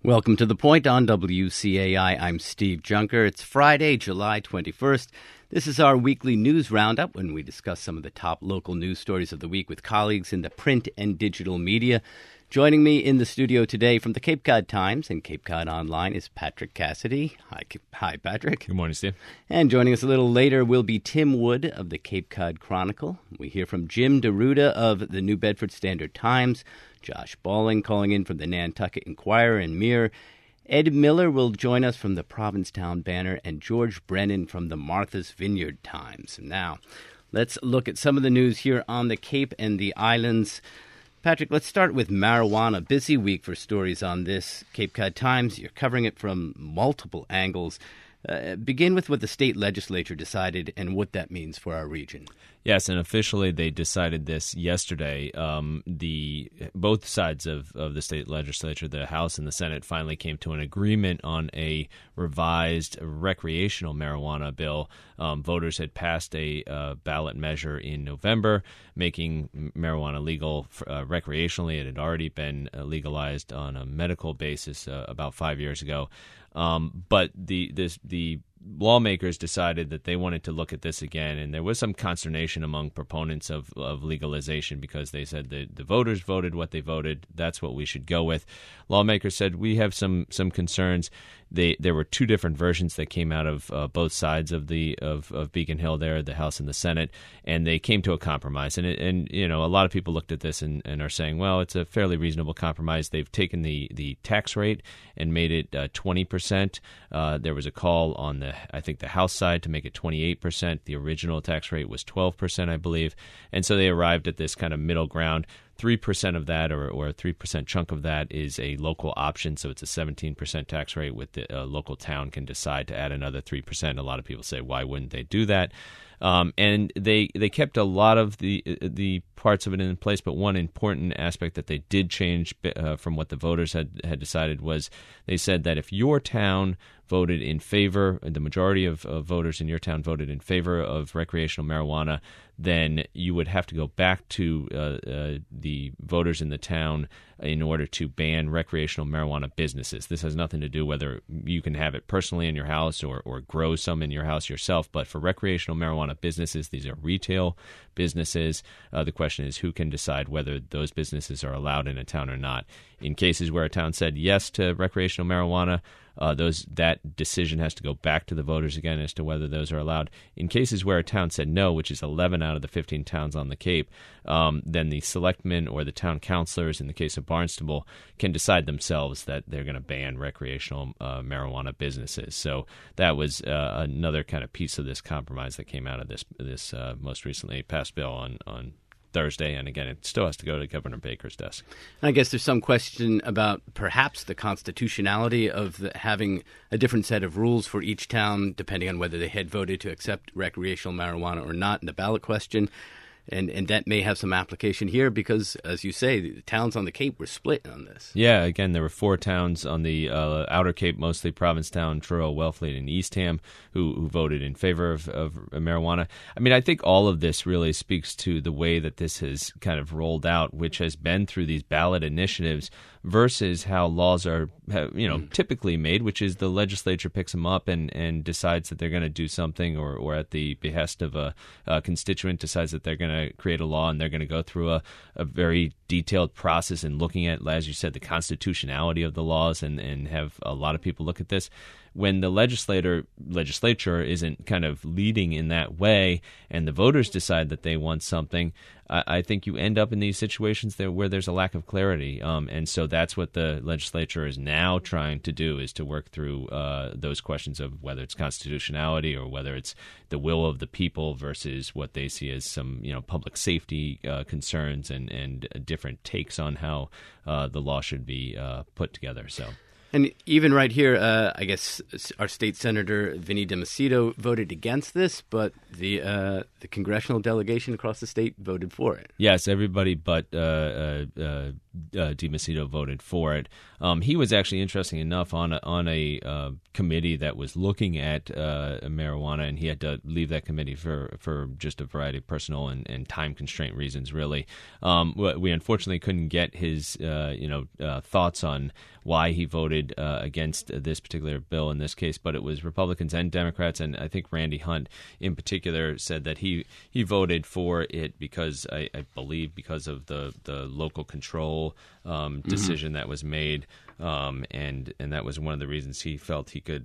Welcome to The Point on WCAI. I'm Steve Junker. It's Friday, July 21st. This is our weekly news roundup when we discuss some of the top local news stories of the week with colleagues in the print and digital media. Joining me in the studio today from the Cape Cod Times and Cape Cod Online is Patrick Cassidy. Hi, Patrick. Good morning, Steve. And joining us a little later will be Tim Wood of the Cape Cod Chronicle. We hear from Jim DeRuda of the New Bedford Standard Times, Josh Balling calling in from the Nantucket Enquirer and Mirror. Ed Miller will join us from the Provincetown Banner, and George Brennan from the Martha's Vineyard Times. Now, let's look at some of the news here on the Cape and the islands. Patrick, let's start with marijuana. Busy week for stories on this. Cape Cod Times, you're covering it from multiple angles. Begin with what the state legislature decided and what that means for our region. Yes, and officially they decided this yesterday. Both sides of the state legislature, the House and the Senate, finally came to an agreement on a revised recreational marijuana bill. Voters had passed a ballot measure in November, making marijuana legal recreationally. It had already been legalized on a medical basis about 5 years ago. But the lawmakers decided that they wanted to look at this again, and there was some consternation among proponents of legalization because they said that the voters voted what they voted. That's what we should go with. Lawmakers said we have some concerns. There were two different versions that came out of both sides of Beacon Hill there, the House and the Senate, and they came to a compromise. And you know, a lot of people looked at this and are saying, well, it's a fairly reasonable compromise. They've taken the tax rate and made it 20%. There was a call on the House side to make it 28%. The original tax rate was 12%, I believe. And so they arrived at this kind of middle ground. 3% of that, or a 3% chunk of that, is a local option, so it's a 17% tax rate with the local town can decide to add another 3%. A lot of people say, why wouldn't they do that? And they kept a lot of the parts of it in place, but one important aspect that they did change from what the voters had decided was they said that if your town voted in favor, the majority of voters in your town voted in favor of recreational marijuana, then you would have to go back to the voters in the town in order to ban recreational marijuana businesses. This has nothing to do whether you can have it personally in your house or grow some in your house yourself, but for recreational marijuana businesses, these are retail businesses. The question is who can decide whether those businesses are allowed in a town or not. In cases where a town said yes to recreational marijuana, that decision has to go back to the voters again as to whether those are allowed. In cases where a town said no, which is 11 out of the 15 towns on the Cape, then the selectmen or the town councilors, in the case of Barnstable, can decide themselves that they're going to ban recreational marijuana businesses. So that was another kind of piece of this compromise that came out of this most recently passed bill on Thursday, and again, it still has to go to Governor Baker's desk. I guess there's some question about perhaps the constitutionality of having a different set of rules for each town, depending on whether they had voted to accept recreational marijuana or not in the ballot question. And that may have some application here because, as you say, the towns on the Cape were split on this. Yeah, again, there were 4 towns on the Outer Cape, mostly Provincetown, Truro, Wellfleet, and Eastham, who voted in favor of marijuana. I mean, I think all of this really speaks to the way that this has kind of rolled out, which has been through these ballot initiatives versus how laws are typically made, which is the legislature picks them up and decides that they're going to do something, or at the behest of a constituent decides that they're going to create a law, and they're going to go through a very detailed process in looking at, as you said, the constitutionality of the laws and have a lot of people look at this. When the legislature isn't kind of leading in that way and the voters decide that they want something, I think you end up in these situations where there's a lack of clarity. And so that's what the legislature is now trying to do, is to work through those questions of whether it's constitutionality or whether it's the will of the people versus what they see as some public safety concerns and different takes on how the law should be put together. So. And even right here, I guess our state senator Vinnie DiMacedo voted against this, but the congressional delegation across the state voted for it. Yes, everybody but DiMacedo voted for it. He was actually, interesting enough, on a committee that was looking at marijuana, and he had to leave that committee for just a variety of personal and time constraint reasons. Really, we unfortunately couldn't get his thoughts on why he voted voted against this particular bill in this case, but it was Republicans and Democrats, and I think Randy Hunt in particular said that he voted for it because I believe because of the local control decision that was made, and that was one of the reasons he felt he could.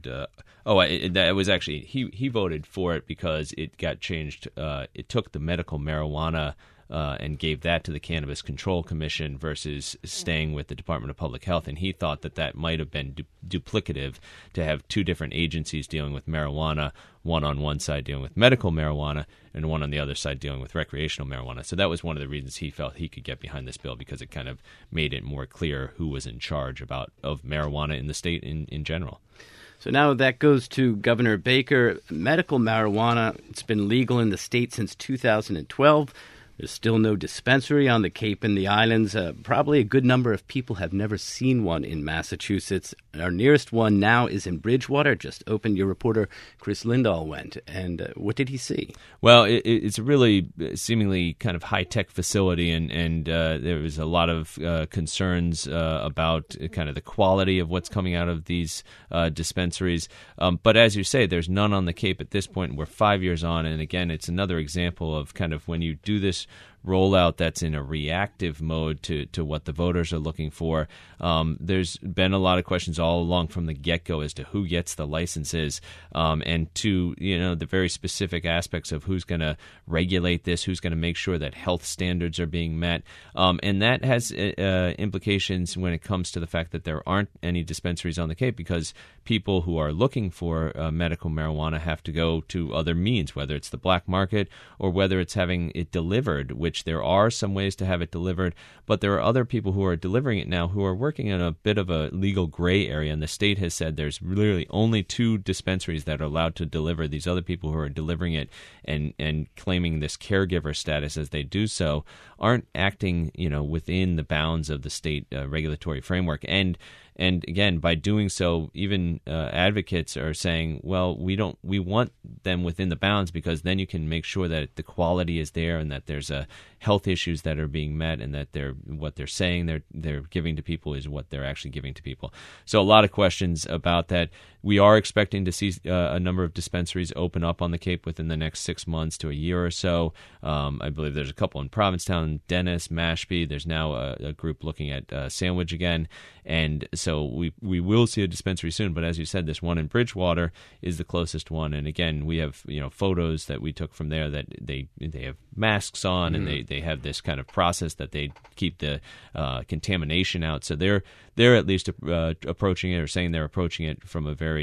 That was actually he voted for it because it got changed. It took the medical marijuana and gave that to the Cannabis Control Commission versus staying with the Department of Public Health. And he thought that might have been duplicative to have two different agencies dealing with marijuana, one on one side dealing with medical marijuana and one on the other side dealing with recreational marijuana. So that was one of the reasons he felt he could get behind this bill, because it kind of made it more clear who was in charge of marijuana in the state in general. So now that goes to Governor Baker. Medical marijuana, it's been legal in the state since 2012. There's still no dispensary on the Cape and the islands. Probably a good number of people have never seen one in Massachusetts. Our nearest one now is in Bridgewater, just opened. Your reporter, Chris Lindahl, went. And what did he see? Well, it's a really seemingly kind of high-tech facility, and there was a lot of concerns about kind of the quality of what's coming out of these dispensaries. But as you say, there's none on the Cape at this point. We're 5 years on, and again, it's another example of kind of when you do this rollout that's in a reactive mode to what the voters are looking for. There's been a lot of questions all along from the get-go as to who gets the licenses, and to the very specific aspects of who's going to regulate this, who's going to make sure that health standards are being met, and that has implications when it comes to the fact that there aren't any dispensaries on the Cape, because people who are looking for medical marijuana have to go to other means, whether it's the black market or whether it's having it delivered, which there are some ways to have it delivered, but there are other people who are delivering it now who are working in a bit of a legal gray area, and the state has said there's really only 2 dispensaries that are allowed to deliver. These other people who are delivering it and claiming this caregiver status as they do so aren't acting within the bounds of the state regulatory framework. And again, by doing so, even advocates are saying, well, we want them within the bounds, because then you can make sure that the quality is there and that there's health issues that are being met, and that what they're saying they're giving to people is what they're actually giving to people. So a lot of questions about that. We are expecting to see a number of dispensaries open up on the Cape within the next 6 months to a year or so. I believe there's a couple in Provincetown, Dennis, Mashpee. There's now a group looking at Sandwich again. And so we will see a dispensary soon. But as you said, this one in Bridgewater is the closest one. And again, we have photos that we took from there that they have masks on, and they have this kind of process that they keep the contamination out. So they're at least approaching it, or saying they're approaching it from a very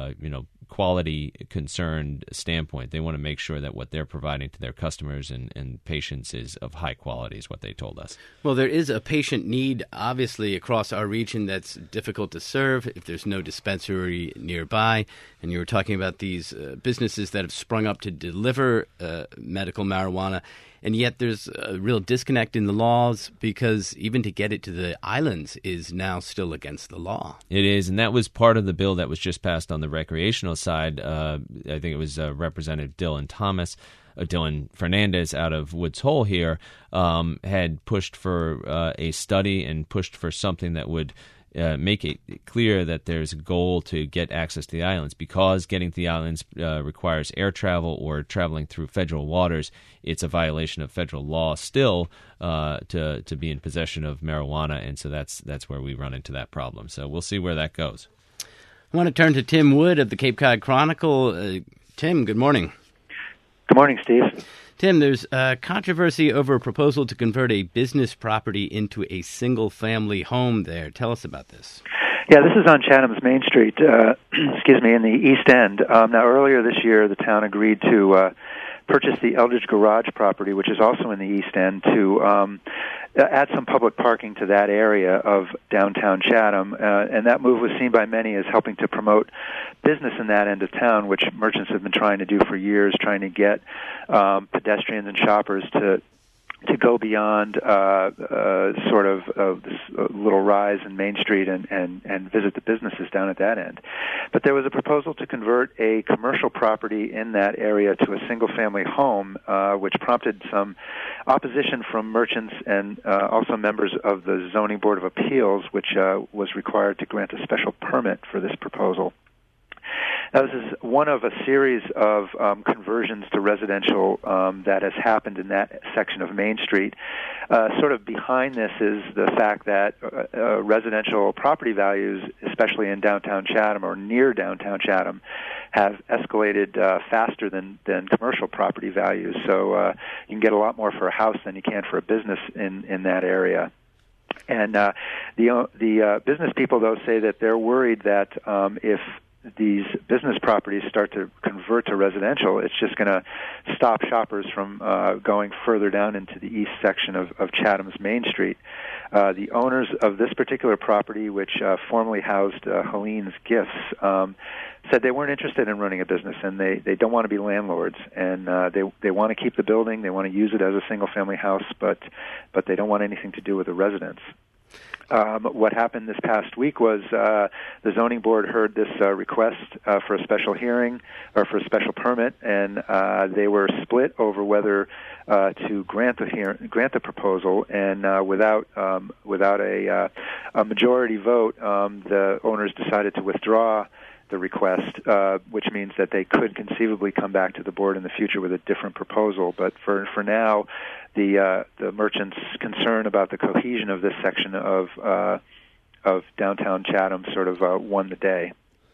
quality concerned standpoint. They want to make sure that what they're providing to their customers and patients is of high quality, is what they told us. Well, there is a patient need, obviously, across our region that's difficult to serve if there's no dispensary nearby. And you were talking about these businesses that have sprung up to deliver medical marijuana. And yet there's a real disconnect in the laws, because even to get it to the islands is now still against the law. It is, and that was part of the bill that was just passed on the recreational side. I think it was Representative Dylan Fernandez out of Woods Hole here had pushed for a study and pushed for something that would make it clear that there's a goal to get access to the islands, because getting to the islands requires air travel or traveling through federal waters. It's a violation of federal law still to be in possession of marijuana, and so that's where we run into that problem. So we'll see where that goes. I want to turn to Tim Wood of the Cape Cod Chronicle. Tim, good morning. Good morning, Steve. Tim, there's controversy over a proposal to convert a business property into a single-family home there. Tell us about this. Yeah, this is on Chatham's Main Street, in the East End. Now, earlier this year, the town agreed to purchase the Eldridge Garage property, which is also in the East End, to add some public parking to that area of downtown Chatham. And that move was seen by many as helping to promote business in that end of town, which merchants have been trying to do for years, trying to get pedestrians and shoppers to to go beyond sort of this little rise in Main Street and visit the businesses down at that end. But there was a proposal to convert a commercial property in that area to a single-family home, which prompted some opposition from merchants and also members of the Zoning Board of Appeals, which was required to grant a special permit for this proposal. Now, this is one of a series of conversions to residential that has happened in that section of Main Street. Sort of behind this is the fact that residential property values, especially in downtown Chatham or near downtown Chatham, have escalated faster than commercial property values. So you can get a lot more for a house than you can for a business in that area. And the business people, though, say that they're worried that if these business properties start to convert to residential, it's just going to stop shoppers from going further down into the east section of Chatham's Main Street. The owners of this particular property, which formerly housed Helene's Gifts, said they weren't interested in running a business, and they don't want to be landlords, and they want to keep the building, they want to use it as a single-family house, but they don't want anything to do with the residents. What happened this past week was the zoning board heard this request for a special hearing or for a special permit, and they were split over whether to grant the proposal. And without a majority vote, the owners decided to withdraw the request, which means that they could conceivably come back to the board in the future with a different proposal. But for now, the merchants' concern about the cohesion of this section of downtown Chatham sort of won the day.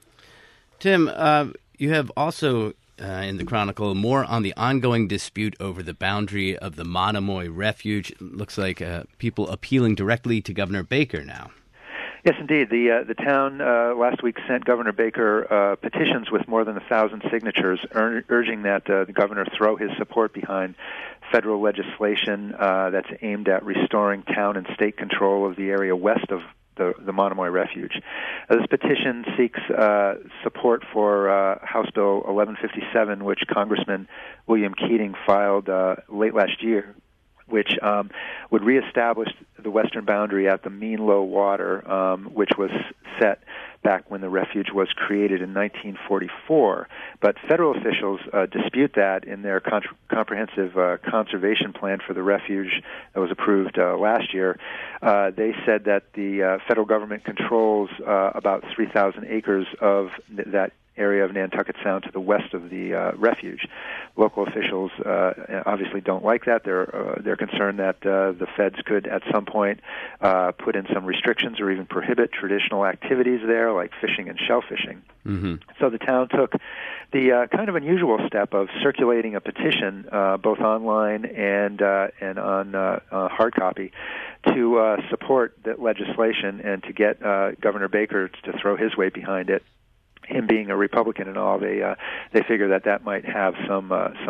Tim, you have also in the Chronicle more on the ongoing dispute over the boundary of the Monomoy Refuge. It looks like people appealing directly to Governor Baker now. Yes, indeed. The town last week sent Governor Baker petitions with more than 1,000 signatures urging that the governor throw his support behind federal legislation that's aimed at restoring town and state control of the area west of the Monomoy Refuge. This petition seeks support for House Bill 1157, which Congressman William Keating filed late last year, which would reestablish the western boundary at the mean low water, which was set back when the refuge was created in 1944. But federal officials dispute that in their comprehensive conservation plan for the refuge that was approved last year. They said that the federal government controls about 3,000 acres of that area of Nantucket Sound to the west of the refuge. Local officials obviously don't like that. They're concerned that the feds could at some point put in some restrictions or even prohibit traditional activities there, like fishing and shellfishing. Mm-hmm. So the town took the kind of unusual step of circulating a petition, both online and on hard copy, to support that legislation and to get Governor Baker to throw his weight behind it. Him being a Republican and all, they figure that might have some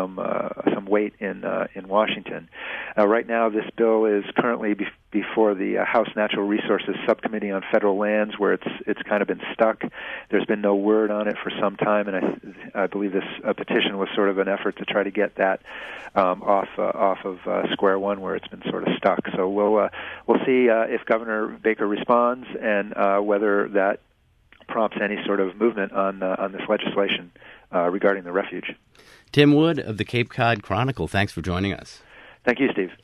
weight in Washington. Right now, this bill is currently before the House Natural Resources Subcommittee on Federal Lands, where it's kind of been stuck. There's been no word on it for some time, and I believe this petition was sort of an effort to try to get that off of square one, where it's been sort of stuck. So we'll see if Governor Baker responds and whether that prompts any sort of movement on this legislation regarding the refuge. Tim Wood of the Cape Cod Chronicle, thanks for joining us. Thank you, Steve.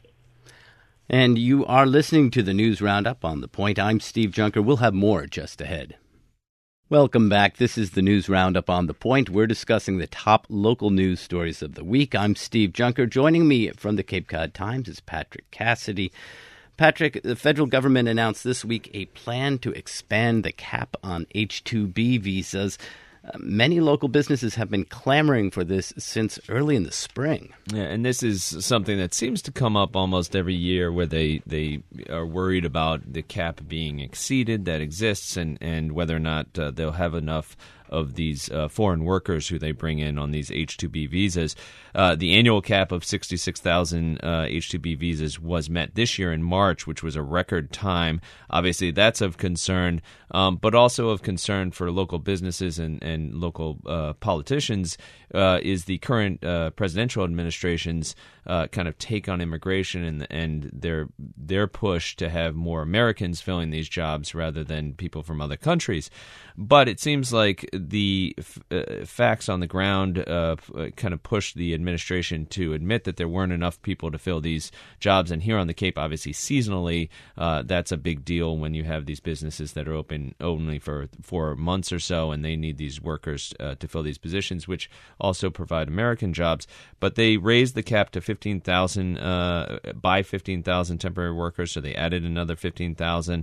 And you are listening to the News Roundup on The Point. I'm Steve Junker. We'll have more just ahead. Welcome back. This is the News Roundup on The Point. We're discussing the top local news stories of the week. I'm Steve Junker. Joining me from the Cape Cod Times is Patrick Cassidy. Patrick, the federal government announced this week a plan to expand the cap on H-2B visas. Many local businesses have been clamoring for this since early in the spring. Yeah, and this is something that seems to come up almost every year where they are worried about the cap being exceeded that exists and whether or not they'll have enough these foreign workers who they bring in on these H-2B visas. The annual cap of 66,000 H-2B visas was met this year in March, which was a record time. Obviously, that's of concern, but also of concern for local businesses and local politicians is the current presidential administration's kind of take on immigration and their push to have more Americans filling these jobs rather than people from other countries. But it seems like the facts on the ground kind of pushed the administration to admit that there weren't enough people to fill these jobs. And here on the Cape, obviously seasonally, that's a big deal when you have these businesses that are open only for 4 months or so, and they need these workers to fill these positions, which also provide American jobs. But they raised the cap to 15,000 by 15,000 temporary workers, so they added another 15,000.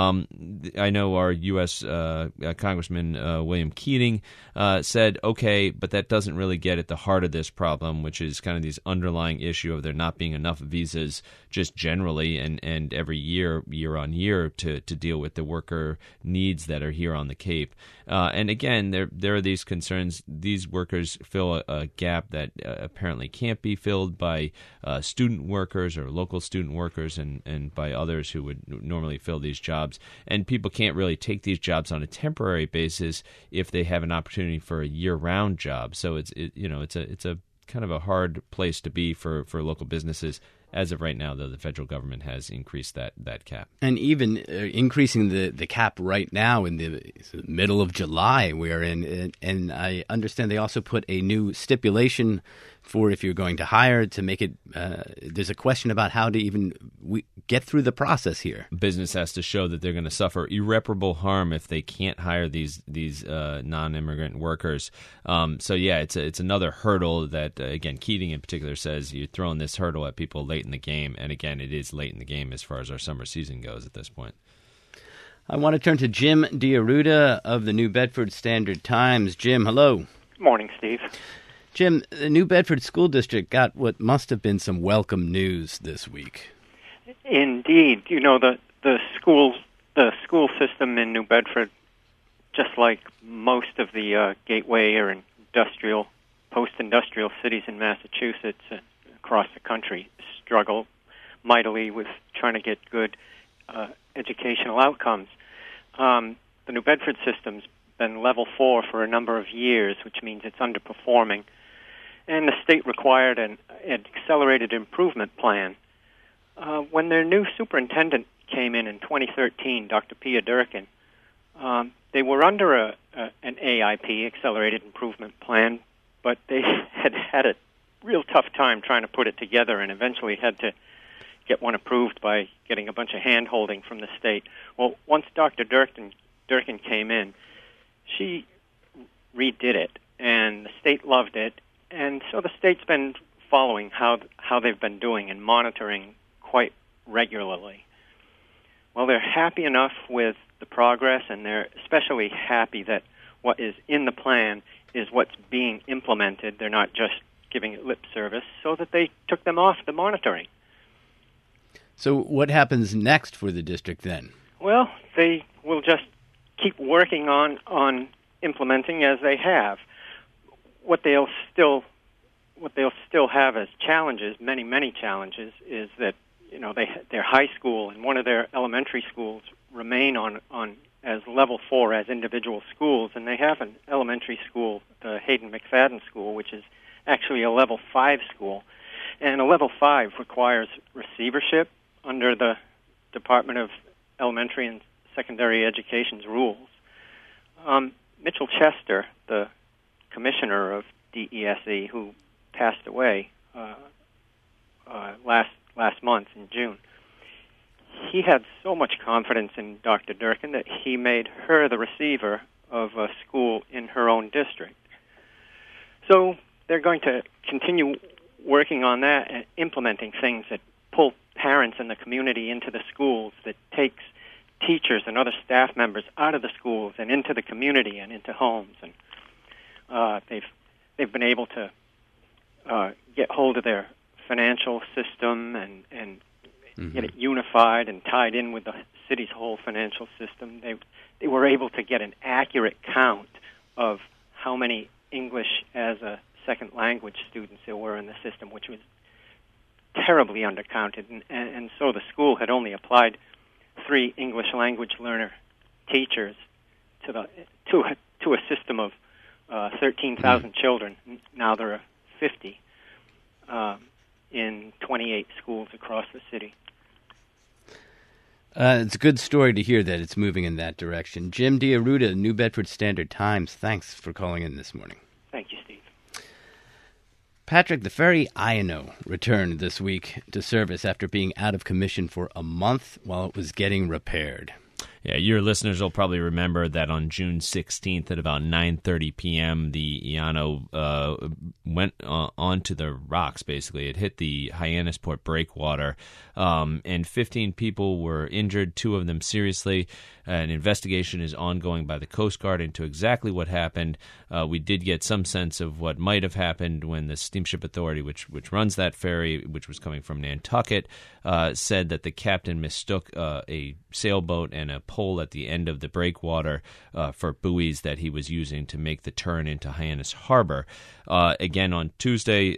I know our U.S. Congressman William Keating said, okay, but that doesn't really get at the heart of this problem, which is kind of this underlying issue of there not being enough visas just generally and every year on year to deal with the worker needs that are here on the Cape. And again, there are these concerns. These workers fill a gap that apparently can't be filled by student workers or local student workers and by others who would normally fill these jobs. And people can't really take these jobs on a temporary basis if they have an opportunity for a year-round job. So it's a kind of a hard place to be for local businesses. As of right now, though, the federal government has increased that cap. And even increasing the cap right now in the middle of July we're in. And I understand they also put a new stipulation for if you're going to hire to make it there's a question about how to even get through the process here. Business has to show that they're going to suffer irreparable harm if they can't hire these non-immigrant workers. So yeah, it's another hurdle that again Keating in particular says you're throwing this hurdle at people late in the game, and again it is late in the game as far as our summer season goes at this point. I want to turn to Jim DiAruda of the New Bedford Standard Times. Jim, hello. Morning, Steve. Jim, the New Bedford School District got what must have been some welcome news this week. Indeed. You know, the school system in New Bedford, just like most of the gateway or post-industrial cities in Massachusetts and across the country, struggle mightily with trying to get good educational outcomes. The New Bedford system's been level 4 for a number of years, which means it's underperforming. And the state required an accelerated improvement plan. When their new superintendent came in 2013, Dr. Pia Durkin, they were under an AIP, Accelerated Improvement Plan, but they had a real tough time trying to put it together and eventually had to get one approved by getting a bunch of hand-holding from the state. Well, once Dr. Durkin came in, she redid it, and the state loved it. And so the state's been following how they've been doing and monitoring quite regularly. Well, they're happy enough with the progress, and they're especially happy that what is in the plan is what's being implemented. They're not just giving it lip service, so that they took them off the monitoring. So what happens next for the district then? Well, they will just keep working on implementing as they have. What they'll still have as challenges, many challenges, is that their high school and one of their elementary schools remain on as level 4 as individual schools, and they have an elementary school, the Hayden McFadden School, which is actually a level 5 school, and a level 5 requires receivership under the Department of Elementary and Secondary Education's rules. Mitchell Chester, the commissioner of DESE, who passed away last month in June, he had so much confidence in Dr. Durkin that he made her the receiver of a school in her own district. So they're going to continue working on that and implementing things that pull parents and the community into the schools, that takes teachers and other staff members out of the schools and into the community and into homes. And they've been able to get hold of their financial system and get it unified and tied in with the city's whole financial system. They were able to get an accurate count of how many English as a second language students there were in the system, which was terribly undercounted. And so the school had only applied 3 English language learner teachers to a system of 13,000 children. Now there are 50 in 28 schools across the city. It's a good story to hear that it's moving in that direction. Jim DeAruda, New Bedford Standard Times, thanks for calling in this morning. Thank you, Steve. Patrick, the ferry Ino returned this week to service after being out of commission for a month while it was getting repaired. Yeah, your listeners will probably remember that on June 16th at about 9:30 p.m., the Iano went onto the rocks, basically. It hit the Hyannisport breakwater, and 15 people were injured, 2 of them seriously. An investigation is ongoing by the Coast Guard into exactly what happened. We did get some sense of what might have happened when the Steamship Authority, which runs that ferry, which was coming from Nantucket, said that the captain mistook a sailboat and a pole at the end of the breakwater for buoys that he was using to make the turn into Hyannis Harbor. Again, on Tuesday,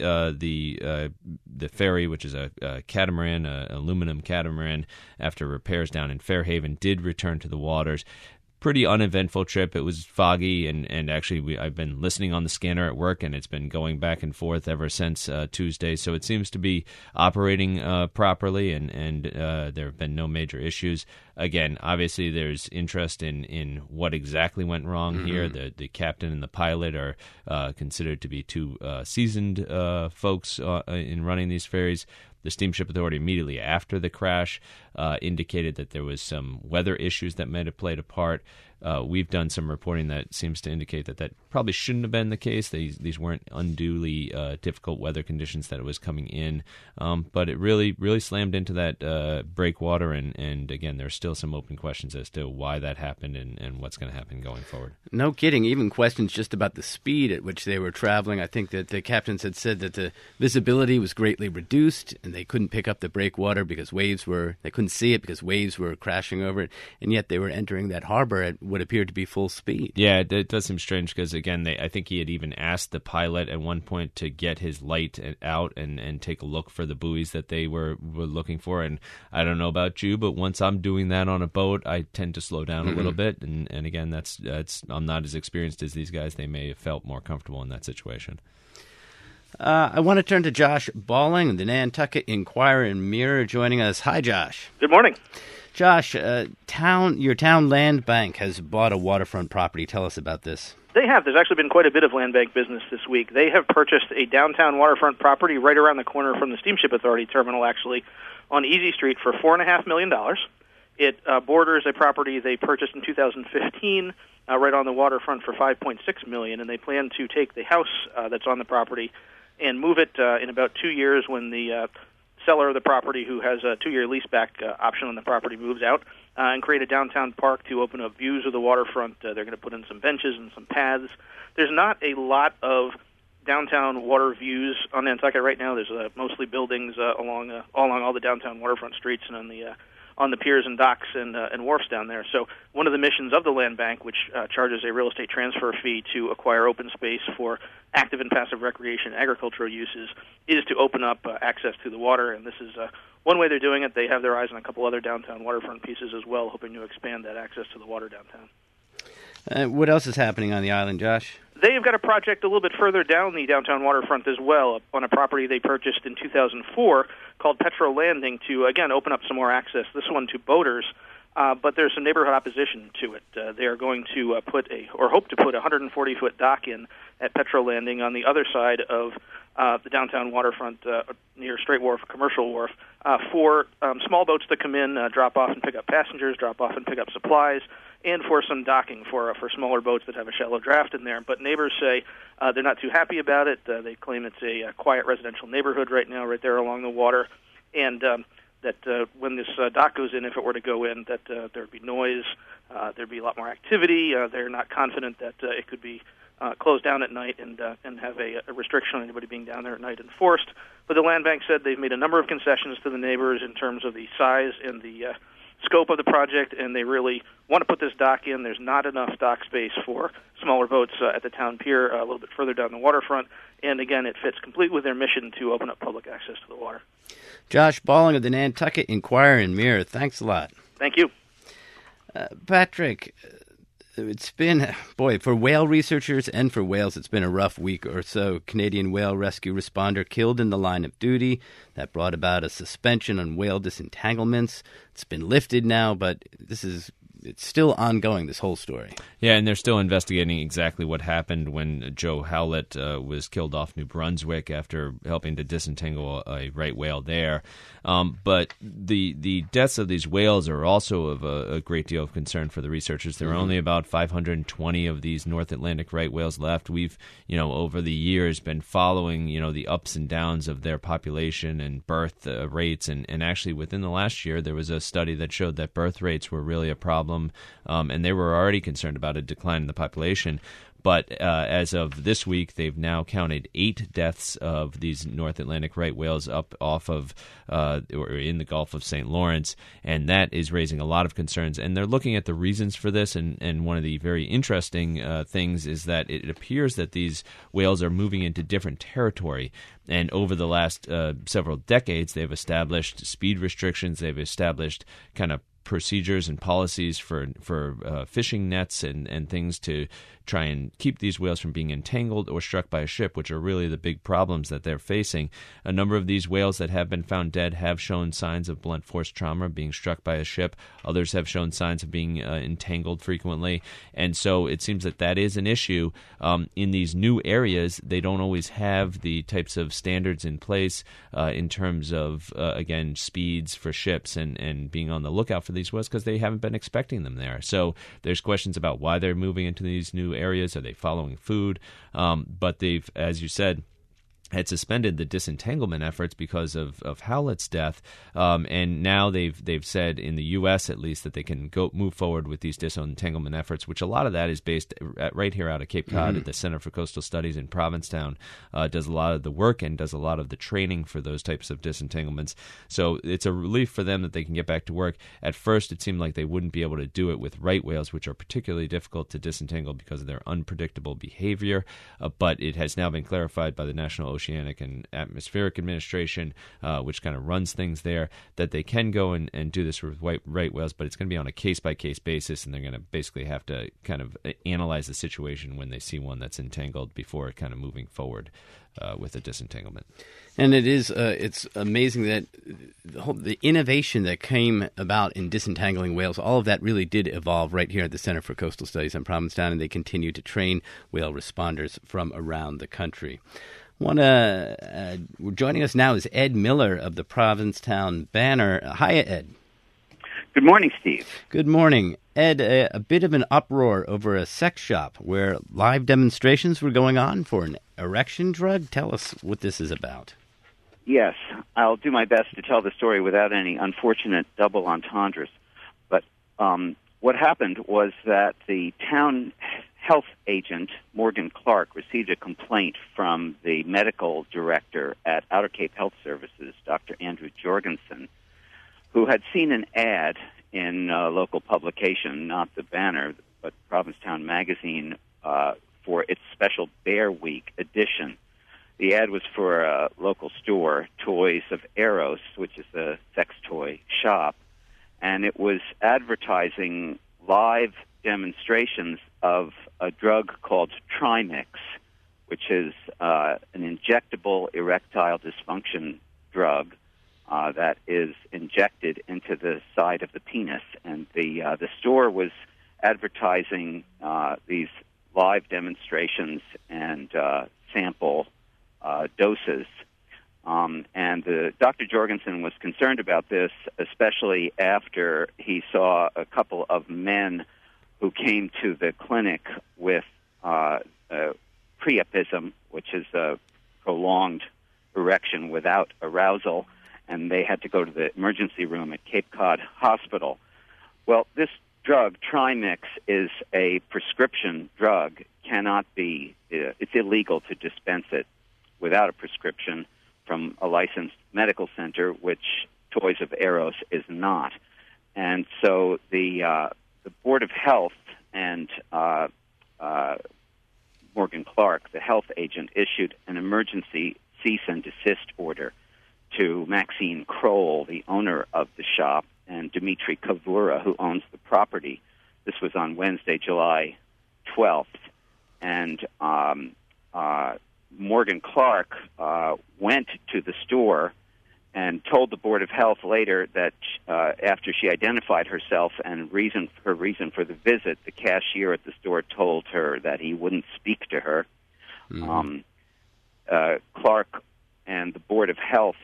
the ferry, which is a catamaran, an aluminum catamaran, after repairs down in Fairhaven, did return to the waters. Pretty uneventful trip. It was foggy, and actually I've been listening on the scanner at work, and it's been going back and forth ever since Tuesday. So it seems to be operating properly, and there have been no major issues. Again, obviously there's interest in what exactly went wrong here. The captain and the pilot are considered to be 2 seasoned folks in running these ferries. The Steamship Authority immediately after the crash indicated that there was some weather issues that might have played a part. We've done some reporting that seems to indicate that probably shouldn't have been the case. These weren't unduly difficult weather conditions that it was coming in, but it really slammed into that breakwater, and again, there's still some open questions as to why that happened and what's going to happen going forward. No kidding. Even questions just about the speed at which they were traveling. I think that the captains had said that the visibility was greatly reduced, and they couldn't pick up the breakwater because they couldn't see it because waves were crashing over it, and yet they were entering that harbor at what appeared to be full speed. Yeah, it does seem strange because, again, I think he had even asked the pilot at one point to get his light out and take a look for the buoys that they were looking for. And I don't know about you, but once I'm doing that on a boat, I tend to slow down a little bit. And again, that's I'm not as experienced as these guys. They may have felt more comfortable in that situation. I want to turn to Josh Balling, the Nantucket Inquirer and Mirror, joining us. Hi, Josh. Good morning. Josh, your town land bank has bought a waterfront property. Tell us about this. They have. There's actually been quite a bit of land bank business this week. They have purchased a downtown waterfront property right around the corner from the Steamship Authority terminal, actually, on Easy Street for $4.5 million. It borders a property they purchased in 2015 right on the waterfront for $5.6 million, and they plan to take the house that's on the property and move it in about 2 years when the seller of the property, who has a 2-year leaseback option on the property, moves out, and create a downtown park to open up views of the waterfront. They're going to put in some benches and some paths. There's not a lot of downtown water views on Nantucket right now. There's mostly buildings along all the downtown waterfront streets and on the piers and docks and wharfs down there. So one of the missions of the land bank, which charges a real estate transfer fee to acquire open space for active and passive recreation agricultural uses, is to open up access to the water, and this is one way they're doing it. They have their eyes on a couple other downtown waterfront pieces as well, hoping to expand that access to the water downtown. What else is happening on the island, Josh? They've got a project a little bit further down the downtown waterfront as well, on a property they purchased in 2004 called Petro Landing to, again, open up some more access, this one to boaters, but there's some neighborhood opposition to it. They are going to hope to put a 140-foot dock in at Petro Landing on the other side of the downtown waterfront near Strait Wharf, Commercial Wharf, for small boats to come in, drop off and pick up passengers, drop off and pick up supplies, and for some docking for smaller boats that have a shallow draft in there. But neighbors say they're not too happy about it. They claim it's a quiet residential neighborhood right now, right there along the water, and that when this dock goes in, if it were to go in, that there would be noise, there'd be a lot more activity. They're not confident that it could be closed down at night and have a restriction on anybody being down there at night enforced. But the land bank said they've made a number of concessions to the neighbors in terms of the size and the scope of the project, and they really want to put this dock in. There's not enough dock space for smaller boats at the town pier a little bit further down the waterfront. And again, it fits completely with their mission to open up public access to the water. Josh Balling of the Nantucket Enquirer and Mirror, thanks a lot. Thank you. Patrick, it's been, for whale researchers and for whales, it's been a rough week or so. Canadian whale rescue responder killed in the line of duty. That brought about a suspension on whale disentanglements. It's been lifted now, but it's still ongoing, this whole story. Yeah, and they're still investigating exactly what happened when Joe Howlett was killed off New Brunswick after helping to disentangle a right whale there. But the deaths of these whales are also of a great deal of concern for the researchers. There are only about 520 of these North Atlantic right whales left. We've, over the years been following, the ups and downs of their population and birth rates. And actually within the last year, there was a study that showed that birth rates were really a problem. And they were already concerned about a decline in the population. But as of this week, they've now counted 8 deaths of these North Atlantic right whales up off of or in the Gulf of St. Lawrence, and that is raising a lot of concerns. And they're looking at the reasons for this, and one of the very interesting things is that it appears that these whales are moving into different territory. And over the last several decades, they've established speed restrictions, they've established kind of procedures and policies for fishing nets and things to try and keep these whales from being entangled or struck by a ship, which are really the big problems that they're facing. A number of these whales that have been found dead have shown signs of blunt force trauma, being struck by a ship. Others have shown signs of being entangled frequently. And so it seems that is an issue. In these new areas, they don't always have the types of standards in place in terms of, again, speeds for ships and being on the lookout for these whales because they haven't been expecting them there. So there's questions about why they're moving into these new areas. Are they following food? But they've, as you said, had suspended the disentanglement efforts because of Howlett's death, and now they've said in the U.S. at least that they can move forward with these disentanglement efforts, which a lot of that is based right here out of Cape Cod at the Center for Coastal Studies in Provincetown. Does a lot of the work and does a lot of the training for those types of disentanglements. So it's a relief for them that they can get back to work. At first, it seemed like they wouldn't be able to do it with right whales, which are particularly difficult to disentangle because of their unpredictable behavior. But it has now been clarified by the National Oceanic and Atmospheric Administration, which kind of runs things there, that they can go and do this with right whales, but it's going to be on a case-by-case basis, and they're going to basically have to kind of analyze the situation when they see one that's entangled before kind of moving forward with a disentanglement. And it's amazing that the innovation that came about in disentangling whales, all of that really did evolve right here at the Center for Coastal Studies in Provincetown, and they continue to train whale responders from around the country. Joining us now is Ed Miller of the Provincetown Banner. Hiya, Ed. Good morning, Steve. Good morning. Ed, a bit of an uproar over a sex shop where live demonstrations were going on for an erection drug. Tell us what this is about. Yes, I'll do my best to tell the story without any unfortunate double entendres. But what happened was that the town health agent, Morgan Clark, received a complaint from the medical director at Outer Cape Health Services, Dr. Andrew Jorgensen, who had seen an ad in a local publication, not the Banner, but Provincetown Magazine, for its special Bear Week edition. The ad was for a local store, Toys of Eros, which is a sex toy shop, and it was advertising live demonstrations of a drug called Trimix, which is an injectable erectile dysfunction drug that is injected into the side of the penis. And the store was advertising these live demonstrations and sample doses. And Dr. Jorgensen was concerned about this, especially after he saw a couple of men who came to the clinic with priapism, which is a prolonged erection without arousal, and they had to go to the emergency room at Cape Cod Hospital. Well, this drug, Trimix, is a prescription drug. It's illegal to dispense it without a prescription from a licensed medical center, which Toys of Eros is not. And so the Board of Health and Morgan Clark, the health agent, issued an emergency cease and desist order to Maxine Kroll, the owner of the shop, and Dmitry Kavura, who owns the property. This was on Wednesday, July 12th. And Morgan Clark went to the store and told the Board of Health later that after she identified herself and her reason for the visit, the cashier at the store told her that he wouldn't speak to her. Mm-hmm. Clark and the Board of Health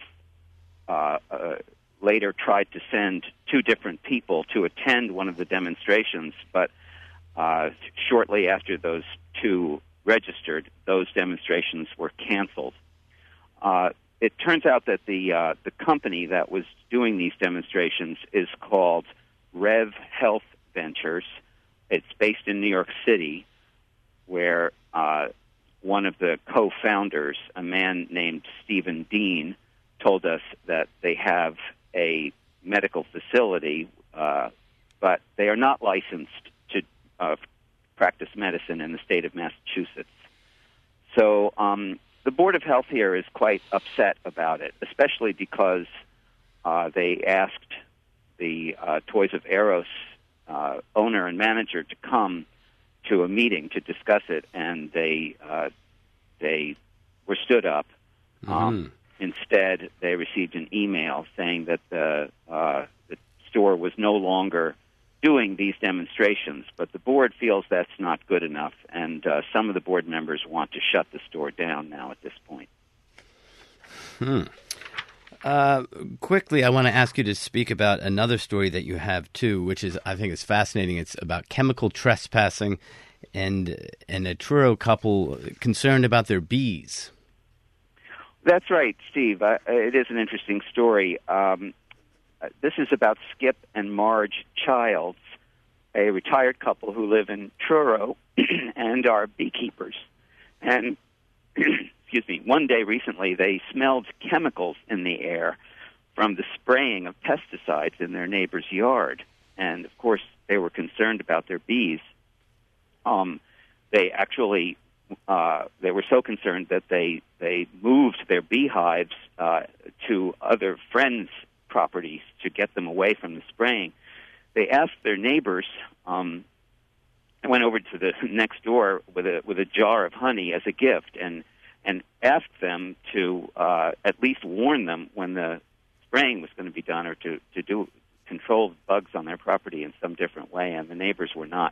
later tried to send two different people to attend one of the demonstrations, but shortly after those two registered, those demonstrations were canceled. It turns out that the company that was doing these demonstrations is called Rev Health Ventures. It's based in New York City, where one of the co-founders, a man named Stephen Dean, told us that they have a medical facility, but they are not licensed to practice medicine in the state of Massachusetts. So the Board of Health here is quite upset about it, especially because they asked the Toys of Eros owner and manager to come to a meeting to discuss it, and they were stood up. Mm-hmm. Instead, they received an email saying that the store was no longer doing these demonstrations, but the board feels that's not good enough, and some of the board members want to shut the store down now at this point. Quickly, I want to ask you to speak about another story that you have, too, which I think is fascinating. It's about chemical trespassing and a Truro couple concerned about their bees. That's right, Steve. It is an interesting story. This is about Skip and Marge Childs, a retired couple who live in Truro and are beekeepers. And, excuse me, one day recently they smelled chemicals in the air from the spraying of pesticides in their neighbor's yard. And, of course, they were concerned about their bees. They actually, they were so concerned that they moved their beehives to other friends' properties to get them away from the spraying. They asked their neighbors, and went over to the next door with a jar of honey as a gift, and asked them to at least warn them when the spraying was going to be done, or to control bugs on their property in some different way. And the neighbors were not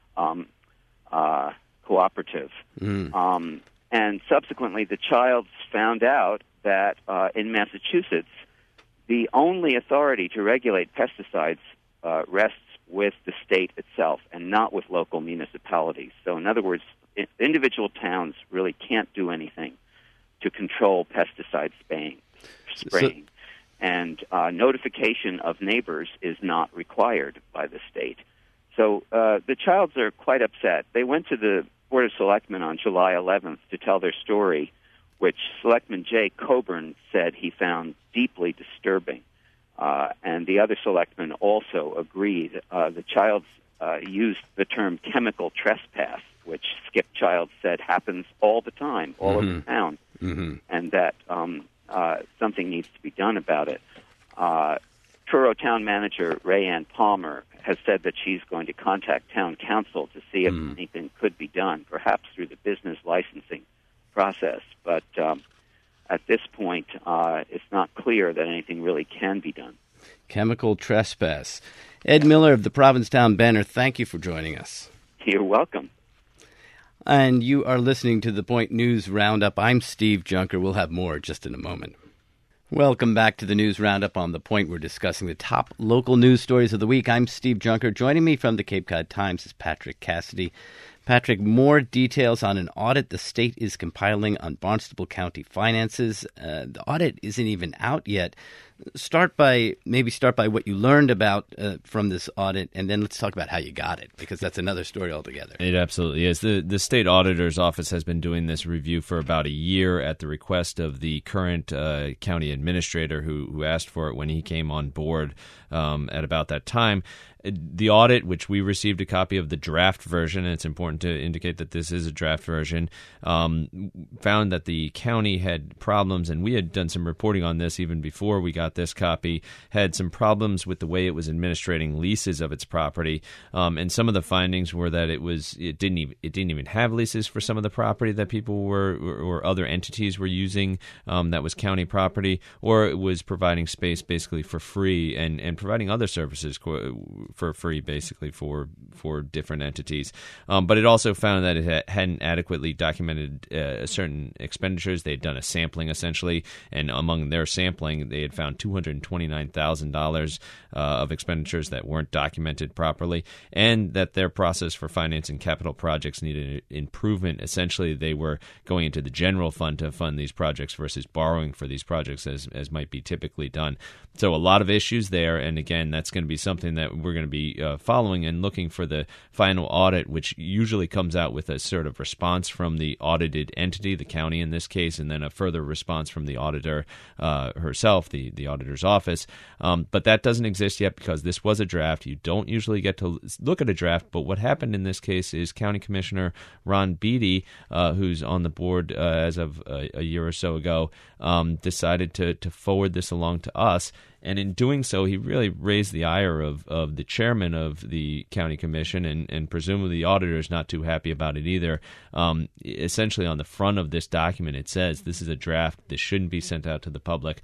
cooperative. Mm. And subsequently, the Childs found out that in Massachusetts, the only authority to regulate pesticides rests with the state itself and not with local municipalities. So, in other words, individual towns really can't do anything to control pesticide spraying. And notification of neighbors is not required by the state. So the Childs are quite upset. They went to the Board of Selectmen on July 11th to tell their story, which Selectman Jay Coburn said he found deeply disturbing. And the other selectmen also agreed. The Childs used the term chemical trespass, which Skip Childs said happens all the time, all over the town, and that something needs to be done about it. Truro Town Manager Rayanne Palmer has said that she's going to contact Town Council to see if anything could be done, perhaps through the business licensing process. But at this point, it's not clear that anything really can be done. Chemical trespass. Ed Miller of the Provincetown Banner, thank you for joining us. You're welcome. And you are listening to the Point News Roundup. I'm Steve Junker. We'll have more just in a moment. Welcome back to the News Roundup. On The Point, we're discussing the top local news stories of the week. I'm Steve Junker. Joining me from the Cape Cod Times is Patrick Cassidy. Patrick, more details on an audit the state is compiling on Barnstable County finances. The audit isn't even out yet. Start by what you learned about from this audit, and then let's talk about how you got it, because that's another story altogether. It absolutely is. The state auditor's office has been doing this review for about a year at the request of the current county administrator who asked for it when he came on board at about that time. The audit, which we received a copy of the draft version, and it's important to indicate that this is a draft version, found that the county had problems, and we had done some reporting on this even before we got this copy, had some problems with the way it was administrating leases of its property, and some of the findings were that it didn't even have leases for some of the property that people were or other entities were using that was county property, or it was providing space basically for free and providing other services for free, basically, for different entities. But it also found that it hadn't adequately documented certain expenditures. They had done a sampling, essentially, and among their sampling, they had found $229,000 of expenditures that weren't documented properly, and that their process for financing capital projects needed improvement. Essentially, they were going into the general fund to fund these projects versus borrowing for these projects as might be typically done. So a lot of issues there, and again, that's going to be something that we're going to be following and looking for the final audit, which usually comes out with a sort of response from the audited entity, the county in this case, and then a further response from the auditor herself, the auditor's office. But that doesn't exist yet because this was a draft. You don't usually get to look at a draft, but what happened in this case is County Commissioner Ron Beatty, who's on the board as of a year or so ago, decided to forward this along to us. And in doing so, he really raised the ire of the chairman of the county commission, and presumably the auditor is not too happy about it either. Essentially, on the front of this document, it says this is a draft. This shouldn't be sent out to the public.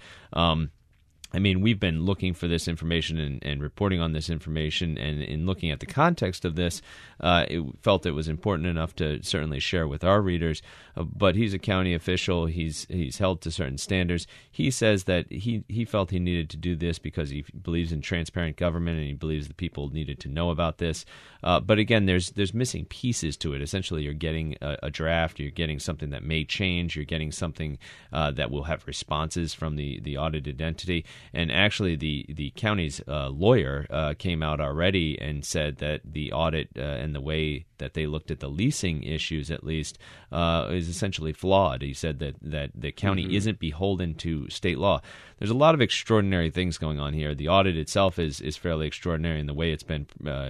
I mean, we've been looking for this information and reporting on this information, and in looking at the context of this, it felt it was important enough to certainly share with our readers. But he's a county official. He's held to certain standards. He says that he felt he needed to do this because he believes in transparent government, and he believes the people needed to know about this. But again, there's missing pieces to it. Essentially, you're getting a draft. You're getting something that may change. You're getting something that will have responses from the audited entity. And actually, the county's lawyer came out already and said that the audit and the way that they looked at the leasing issues, at least, is essentially flawed. He said that the county isn't beholden to state law. There's a lot of extraordinary things going on here. The audit itself is fairly extraordinary in the way it's been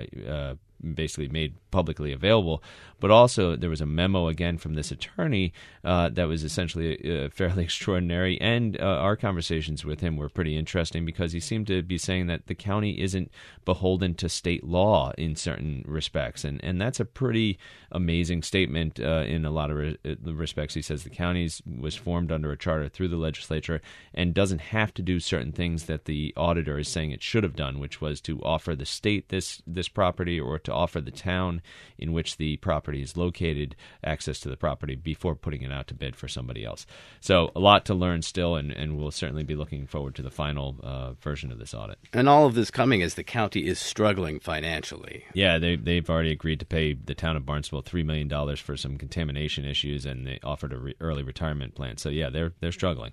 basically made publicly available, but also there was a memo again from this attorney that was essentially fairly extraordinary, and our conversations with him were pretty interesting because he seemed to be saying that the county isn't beholden to state law in certain respects, and that's a pretty amazing statement in a lot of respects. He says the county was formed under a charter through the legislature and doesn't have to do certain things that the auditor is saying it should have done, which was to offer the state this property, or to offer the town in which the property is located access to the property before putting it out to bid for somebody else. So a lot to learn still, and we'll certainly be looking forward to the final version of this audit. And all of this coming as the county is struggling financially. Yeah, they've already agreed to pay the town of Barnesville $3 million for some contamination issues, and they offered an early retirement plan. So yeah, they're struggling.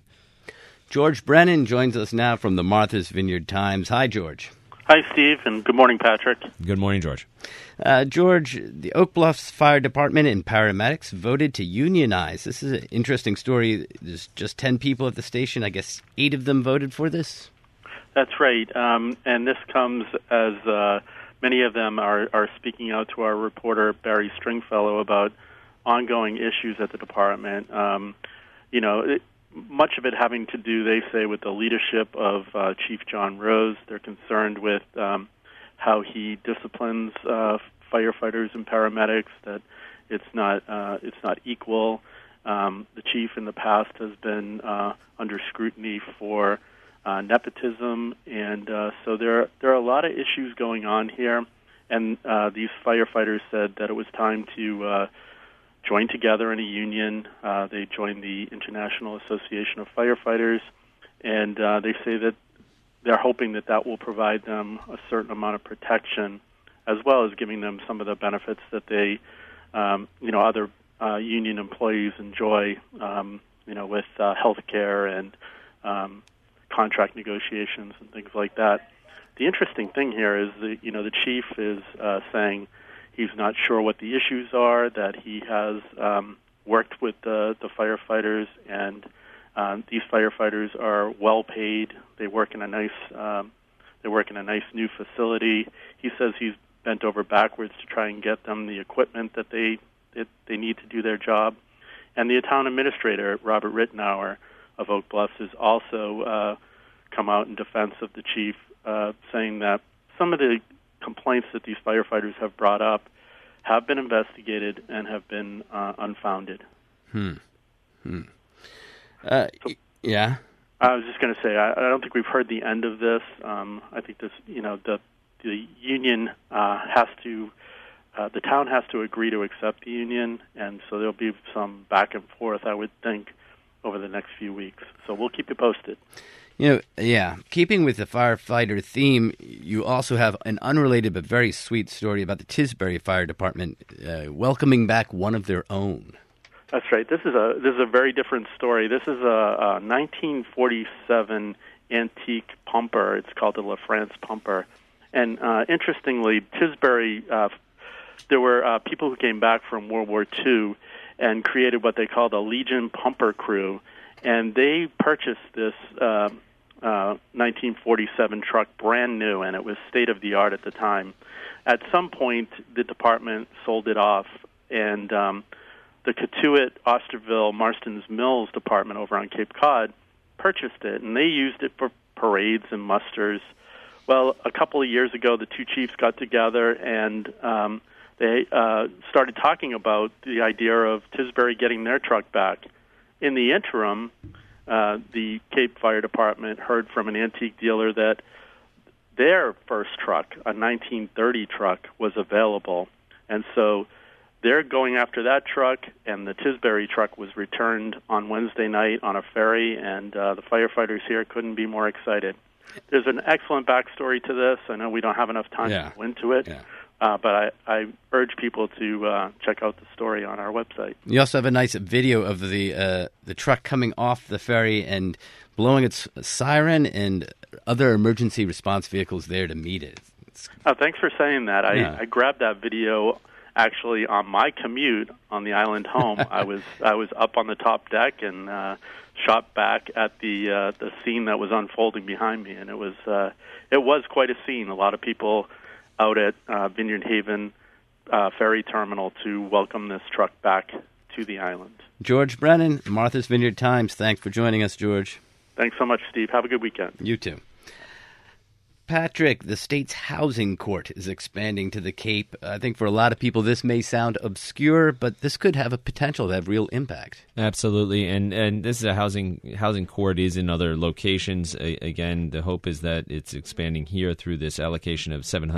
George Brennan joins us now from the Martha's Vineyard Times. Hi, George. Hi, Steve, and good morning, Patrick. Good morning, George. George, the Oak Bluffs Fire Department and paramedics voted to unionize. This is an interesting story. There's just 10 people at the station. I guess 8 of them voted for this? That's right, and this comes as many of them are speaking out to our reporter, Barry Stringfellow, about ongoing issues at the department. Much of it having to do, they say, with the leadership of Chief John Rose. They're concerned with how he disciplines firefighters and paramedics, that it's not equal. The chief in the past has been under scrutiny for nepotism, and so there are a lot of issues going on here. And these firefighters said that it was time to join together in a union. They joined the International Association of Firefighters, and they say that they're hoping that will provide them a certain amount of protection, as well as giving them some of the benefits that they, other union employees enjoy, with health care and contract negotiations and things like that. The interesting thing here is the chief is saying he's not sure what the issues are, that he has worked with the firefighters, and these firefighters are well paid. They work in a nice new facility. He says he's bent over backwards to try and get them the equipment that they need to do their job. And the town administrator, Robert Rittenauer of Oak Bluffs, has also come out in defense of the chief, saying that some of the complaints that these firefighters have brought up have been investigated and have been unfounded. Yeah. I was just going to say, I don't think we've heard the end of this. I think this, the union has to, the town has to agree to accept the union, and so there'll be some back and forth, I would think, over the next few weeks. So we'll keep you posted. Keeping with the firefighter theme, you also have an unrelated but very sweet story about the Tisbury Fire Department welcoming back one of their own. That's right. This is a very different story. This is a 1947 antique pumper. It's called the La France pumper. And interestingly, Tisbury, there were people who came back from World War II and created what they called a Legion pumper crew. And they purchased this 1947 truck brand new, and it was state-of-the-art at the time. At some point, the department sold it off, and the Cotuit, Osterville, Marston's Mills department over on Cape Cod purchased it, and they used it for parades and musters. Well, a couple of years ago, the two chiefs got together, and they started talking about the idea of Tisbury getting their truck back. In the interim, the Cape Fire Department heard from an antique dealer that their first truck, a 1930 truck, was available. And so they're going after that truck, and the Tisbury truck was returned on Wednesday night on a ferry, and the firefighters here couldn't be more excited. There's an excellent backstory to this. I know we don't have enough time to go into it. But I urge people to check out the story on our website. You also have a nice video of the truck coming off the ferry and blowing its siren, and other emergency response vehicles there to meet it. Thanks for saying that. I grabbed that video actually on my commute on the island home. I was up on the top deck and shot back at the scene that was unfolding behind me, and it was quite a scene. A lot of people out at Vineyard Haven Ferry Terminal to welcome this truck back to the island. George Brennan, Martha's Vineyard Times. Thanks for joining us, George. Thanks so much, Steve. Have a good weekend. You too. Patrick, the state's housing court is expanding to the Cape. I think for a lot of people this may sound obscure, but this could have a potential to have real impact. Absolutely, and this is a housing court is in other locations. Again, the hope is that it's expanding here through this allocation of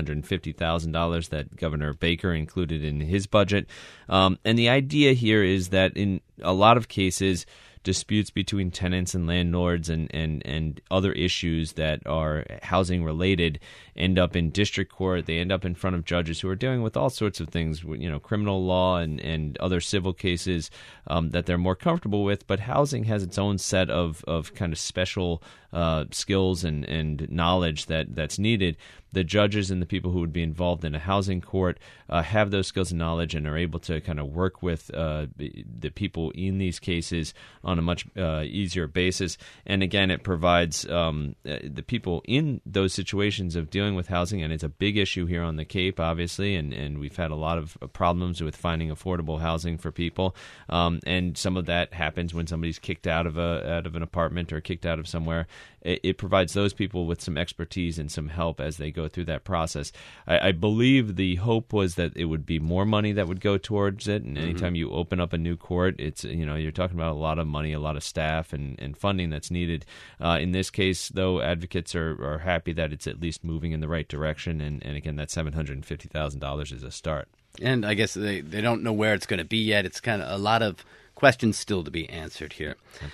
$750,000 that Governor Baker included in his budget. And the idea here is that in a lot of cases, disputes between tenants and landlords and other issues that are housing related end up in district court. They end up in front of judges who are dealing with all sorts of things, criminal law and other civil cases that they're more comfortable with. But housing has its own set of kind of special skills and knowledge that's needed. The judges and the people who would be involved in a housing court have those skills and knowledge and are able to kind of work with the people in these cases on a much easier basis. And again, it provides the people in those situations of dealing with housing, and it's a big issue here on the Cape, obviously, and we've had a lot of problems with finding affordable housing for people. And some of that happens when somebody's kicked out of an apartment or kicked out of somewhere. It provides those people with some expertise and some help as they go through that process. I believe the hope was that it would be more money that would go towards it. And anytime you open up a new court, it's you're talking about a lot of money, a lot of staff and funding that's needed. In this case, though, advocates are happy that it's at least moving in the right direction. And again, that $750,000 is a start. And I guess they don't know where it's going to be yet. It's kind of a lot of questions still to be answered here. Absolutely.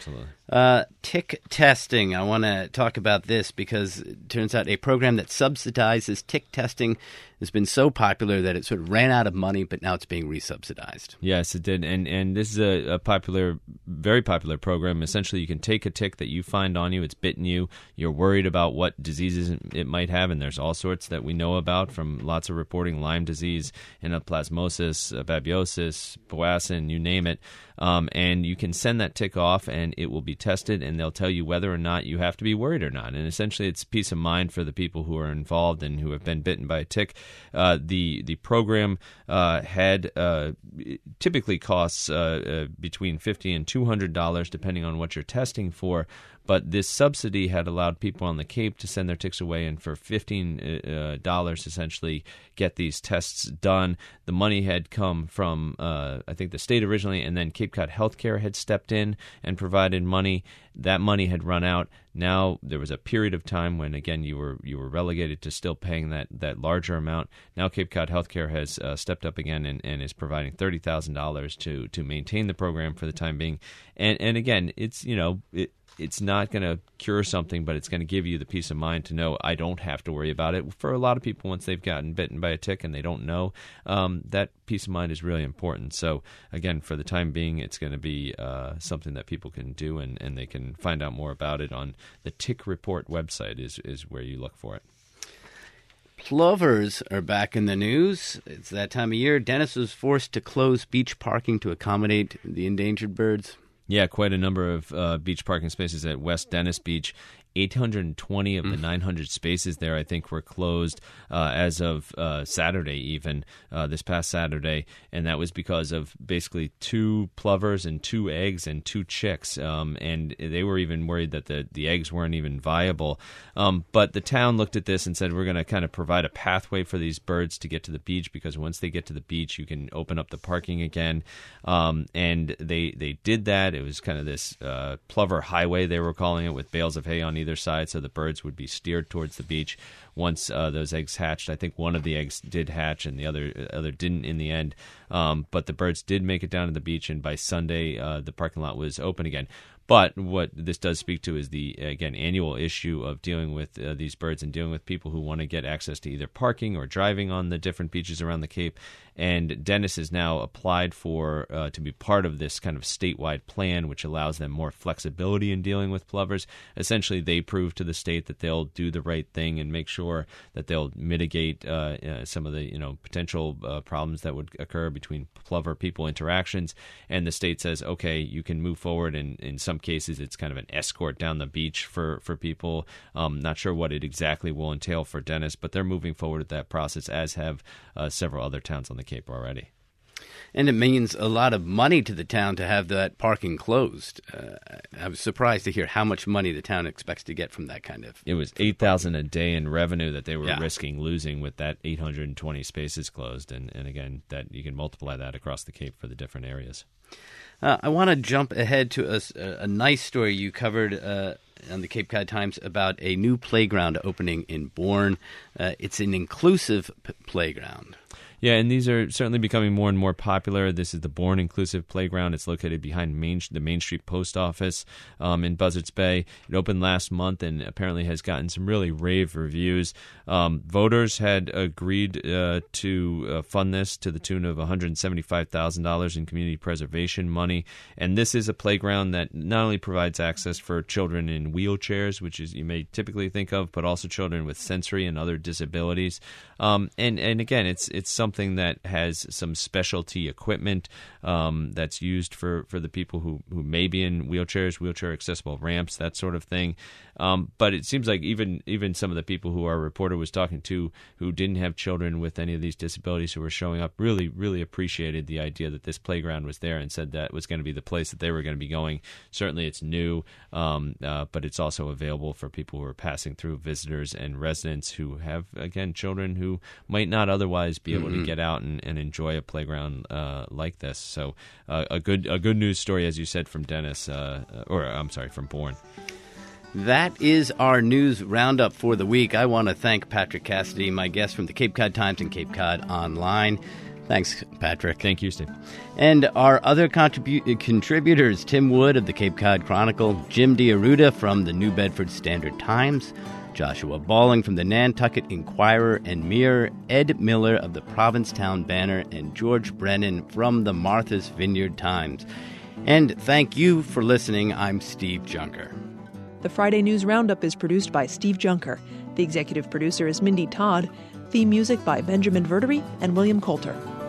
Tick testing. I want to talk about this because it turns out a program that subsidizes tick testing has been so popular that it sort of ran out of money, but now it's being resubsidized. Yes, it did. And this is a popular, very popular program. Essentially, you can take a tick that you find on you. It's bitten you. You're worried about what diseases it might have, and there's all sorts that we know about from lots of reporting: Lyme disease, anaplasmosis, babiosis, Powassan, you name it. And you can send that tick off, and it will be tested, and they'll tell you whether or not you have to be worried or not. And essentially, it's peace of mind for the people who are involved and who have been bitten by a tick. The program had typically costs between $50 and $200, depending on what you're testing for. But this subsidy had allowed people on the Cape to send their ticks away and for $15 essentially get these tests done. The money had come from, I think, the state originally, and then Cape Cod Healthcare had stepped in and provided money. That money had run out. Now there was a period of time when, again, you were relegated to still paying that larger amount. Now Cape Cod Healthcare has stepped up again and is providing $30,000 to maintain the program for the time being. And again, it's not going to cure something, but it's going to give you the peace of mind to know I don't have to worry about it. For a lot of people, once they've gotten bitten by a tick and they don't know, that peace of mind is really important. So, again, for the time being, it's going to be something that people can do, and they can find out more about it on the Tick Report website is where you look for it. Plovers are back in the news. It's that time of year. Dennis was forced to close beach parking to accommodate the endangered birds. Yeah, quite a number of beach parking spaces at West Dennis Beach. 820 of the 900 spaces there, I think, were closed as of Saturday, even this past Saturday, and that was because of basically 2 plovers and 2 eggs and 2 chicks, and they were even worried that the eggs weren't even viable. But the town looked at this and said, we're going to kind of provide a pathway for these birds to get to the beach, because once they get to the beach, you can open up the parking again, and they did that. It was kind of this plover highway, they were calling it, with bales of hay on either side, so the birds would be steered towards the beach once those eggs hatched. I think one of the eggs did hatch and the other didn't in the end, but the birds did make it down to the beach, and by Sunday the parking lot was open again. But what this does speak to is the, again, annual issue of dealing with these birds and dealing with people who want to get access to either parking or driving on the different beaches around the Cape. And Dennis has now applied for to be part of this kind of statewide plan, which allows them more flexibility in dealing with plovers. Essentially, they prove to the state that they'll do the right thing and make sure that they'll mitigate some of the potential problems that would occur between plover-people interactions. And the state says, okay, you can move forward, and in some cases it's kind of an escort down the beach for people. Not sure what it exactly will entail for Dennis, but they're moving forward with that process, as have several other towns on the Cape already. And it means a lot of money to the town to have that parking closed. I was surprised to hear how much money the town expects to get from that kind of... It was $8,000 a day in revenue that they were risking losing with that 820 spaces closed. And again, that you can multiply that across the Cape for the different areas. I want to jump ahead to a nice story you covered on the Cape Cod Times about a new playground opening in Bourne. It's an inclusive playground. Yeah, and these are certainly becoming more and more popular. This is the Bourne Inclusive Playground. It's located behind the Main Street Post Office in Buzzards Bay. It opened last month and apparently has gotten some really rave reviews. Voters had agreed to fund this to the tune of $175,000 in community preservation money. And this is a playground that not only provides access for children in wheelchairs, which is you may typically think of, but also children with sensory and other disabilities. And again, it's something that has some specialty equipment that's used for the people who may be in wheelchairs, wheelchair accessible ramps, that sort of thing. But it seems like even some of the people who our reporter was talking to who didn't have children with any of these disabilities who were showing up really, really appreciated the idea that this playground was there and said that was going to be the place that they were going to be going. Certainly it's new, but it's also available for people who are passing through, visitors and residents who have, again, children who might not otherwise be able to get out and enjoy a playground like this. So a good news story, as you said, from Dennis, from Bourne. That is our news roundup for the week. I want to thank Patrick Cassidy, my guest from the Cape Cod Times and Cape Cod Online. Thanks, Patrick. Thank you, Steve. And our other contributors, Tim Wood of the Cape Cod Chronicle, Jim DiAruda from the New Bedford Standard Times, Joshua Balling from the Nantucket Inquirer and Mirror, Ed Miller of the Provincetown Banner, and George Brennan from the Martha's Vineyard Times. And thank you for listening. I'm Steve Junker. The Friday News Roundup is produced by Steve Junker. The executive producer is Mindy Todd. Theme music by Benjamin Verdery and William Coulter.